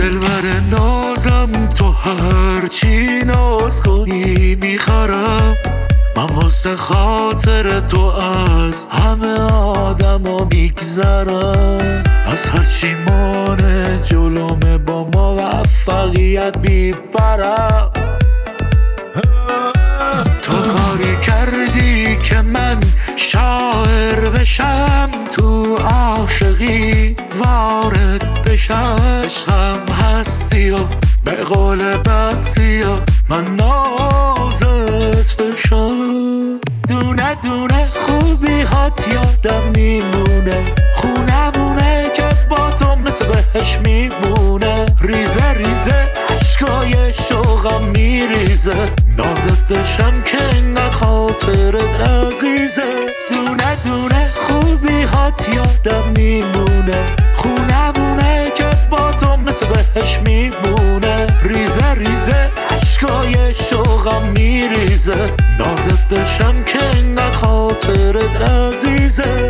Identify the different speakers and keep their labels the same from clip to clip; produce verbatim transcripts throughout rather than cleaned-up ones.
Speaker 1: دلبر نازم، تو هرچی ناز کنی میخرم. من واسه خاطر تو از همه آدما میگذرم. از هرچی مانه جلومه با موفقیت میبرم. تو کاری کردی که من شاعر بشم، تو عاشقی وارد بشم. عشقم هستی و به قول بعضیا من نازت بشم. دونه دونه خوبی هات یادم میمونه، خونمونه که با تو مثل بهش میمونه. ریزه ریزه عشقای شوقم میریزه، نازت بشم که نه خاطرت عزیزه. دونه دونه خوبی هات یادم میمونه، خونمونه که با تو مثل بهش میمونه. ریزه ریزه عشقای شوقم میریزه، نازت بشم که نه خاطرت عزیزه.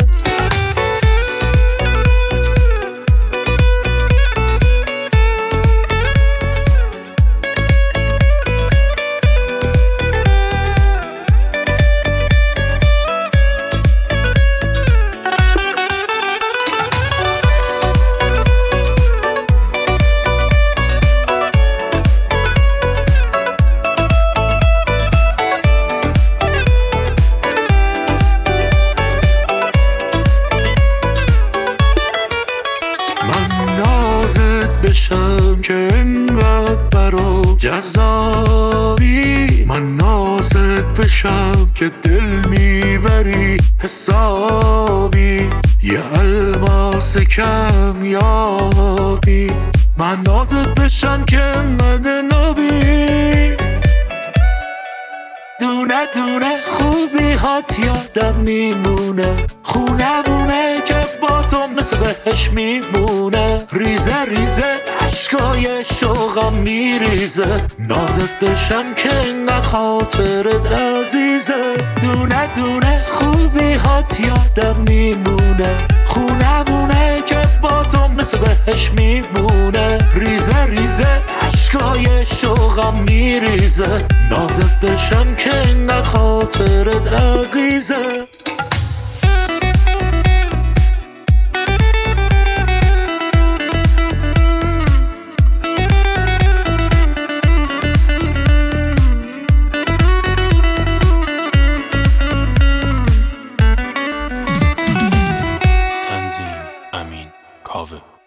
Speaker 1: بشم که انقدر برا جذابی. من نازت بشم که دل میبری حسابی. یه الماس کم یابی. من نازت بشم که انقدر نابی. دونه دونه خوبی هات یادم میمونه، خونمونه که با تو مثل بهش میمونه. ریزه ریزه عشقای شوقم میریزه، نازت بشم که نه خاطرت عزیزه. دونه دونه خوبی هات یادم میمونه، خونمونه که با تو مثل بهش میمونه. ریزه ریزه عشقای شوقم میریزه، نازت بشم که نه خاطرت عزیزه. تنظیم امین کاوه.